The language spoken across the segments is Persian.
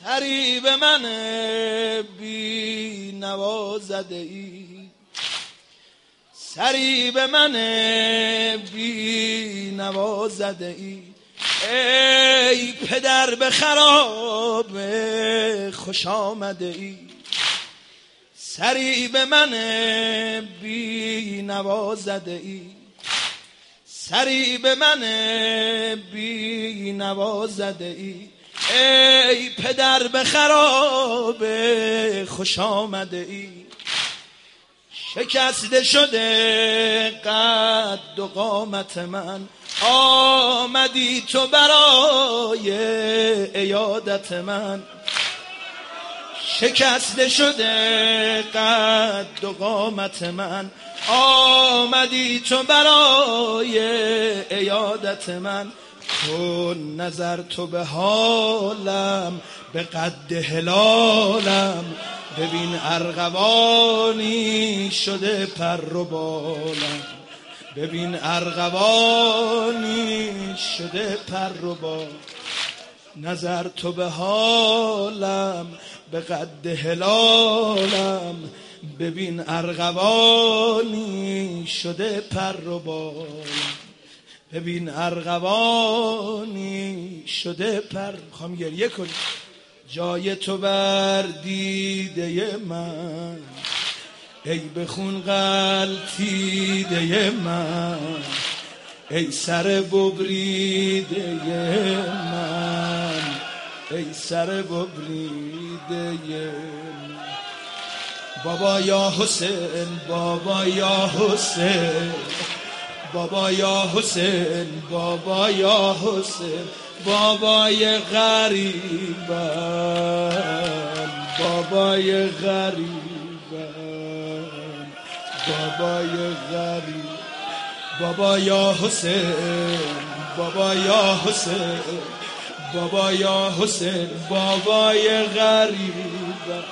سری به من بی نوازده ای، سری به من بی نوازده ای. ای پدر به خراب خوش آمده ای، سری به من بی نوازده ای، سری به من بی نوازده ای. ای پدر به خراب خوش آمده ای، شکسته شده قد و قامت من، آمدی تو برای عیادت من. شکسته شده قد و قامت من، آمدی تو برای عیادت من. کن نظر تو به حالم، به قد هلالم، ببین ارغوانی شده پر و بالم، ببین ارغوانی شده پر و بال. نظر تو به حالم، به قد هلالم، ببین ارغوانی شده پر و بالم، ببین ارغوانی شده پر. میخوام گریه کنی. جای تو بر دیده من، ای بخون غلطیده من، ای سر ببریده من، ای سر ببریده من. بابا یا حسین، بابا یا حسین، بابا یا حسین، بابا یا حسین، بابای غریبم، بابای غریبم، بابای غریب. بابا یا حسین، بابا یا حسین، بابا یا حسین، بابای غریبم.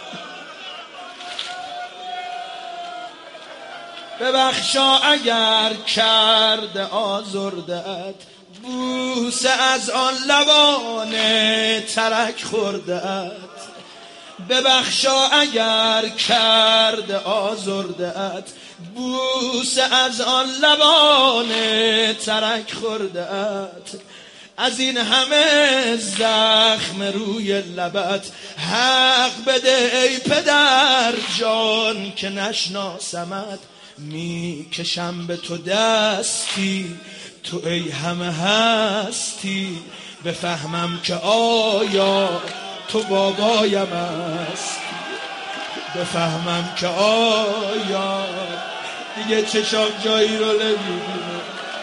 ببخشا اگر کرده آزردت، بوسه از آن لبان ترک خورده‌ات. ببخشا اگر کرده آزرده‌ات، بوسه از آن لبان ترک خورده‌ات. از این همه زخم روی لبت حق بده ای پدر جان که نشناسمت. میکشم به تو دستی، تو ای همه هستی، بفهمم که آیا تو بابایم هستی، بفهمم که آیا دیگه چشام جایی رو نمیبینه.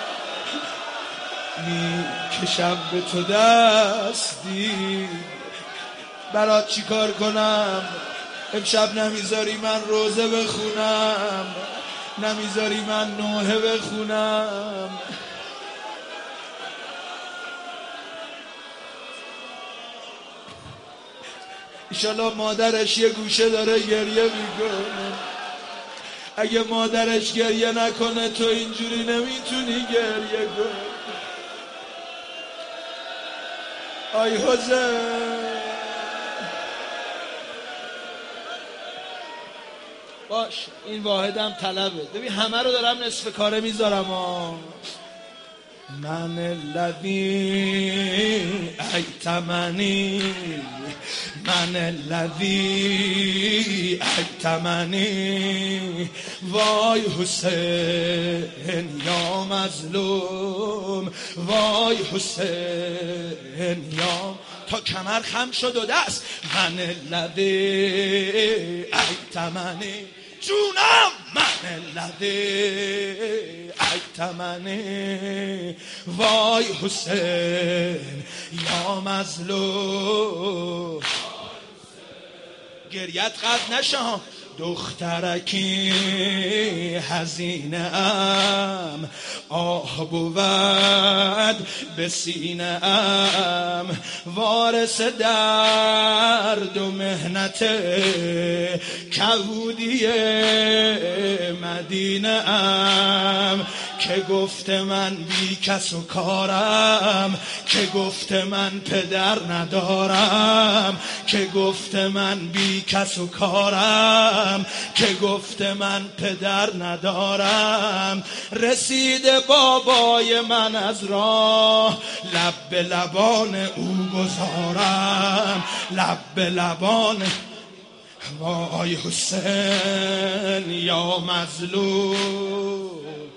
میکشم به تو دستی، برات چی کار کنم؟ امشب نمیذاری من روزه بخونم، نمیذاری من نوحه بخونم. ایشالا مادرش یه گوشه داره گریه میکنه. اگه مادرش گریه نکنه تو اینجوری نمیتونی گریه کنی. آی حسین باش، این واحدم طلبه. ببین همه رو دارم نصف کاره میذارم. من الذی ایتمنی، من الذی ایتمنی، وای حسین یا مظلوم، وای حسین یا تا کمر خم شد و دست. من الذی ایتمنی جونم، من الذی ایتمنی، وای حسین یا مظلوم. گریت قطع نشه. دخترکی حزینه ام، آه بود به سینه ام، وارث درد و مهنت کبودی مدینه ام. که گفت من بی کس و کارم، که گفت من پدر ندارم، که گفته من بی کس و کارم، که گفته من پدر ندارم. رسیده بابای من از راه، لب به لبان او گذارم، لب به لبان. وای حسین یا مظلوم،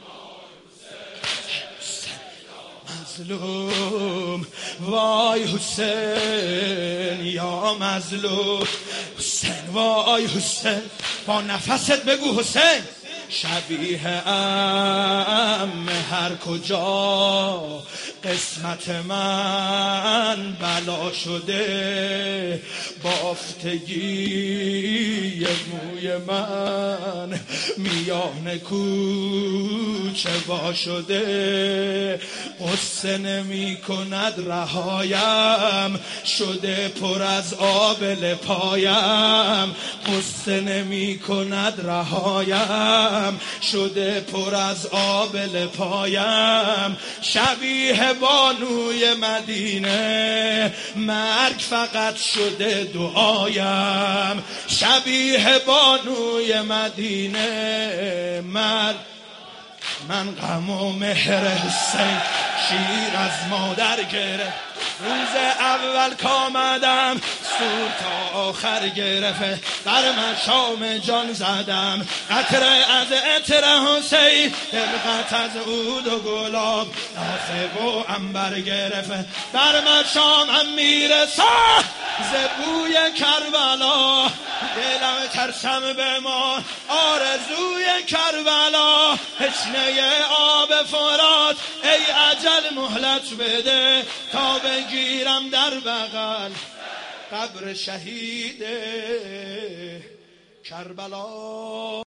مظلوم. وای حسین یا مظلوم، حسین وای حسین. با نفست بگو حسین. شبیه ام هر کجا قسمت من بلا شده، بافتگی موی من میان کوچه وا شده. قصه نمی کند رهایم، شده پر از آبل پایم. قصه نمی کند رهایم، شده پر از آبل پایم. شبیه بانوی مدینه، مرگ فقط شده دعایم. شبیه بانوی مدینه، مرگ. من غم و مهر حسین شیر از مادر گرفت. روز اول کامدم سور تا آخر گرفت. بر مشام جان زدم قطره از عطر حسین، دلقت از عود و گلاب نافه و عنبر گرفت. بر مشامم میرسد ز بوی کربلا، دلم ترسم بمان آرزوی کربلا. تشنه آب فرات ای اجل مهلت بده، تا بگیرم در بغل قبر شهید کربلا.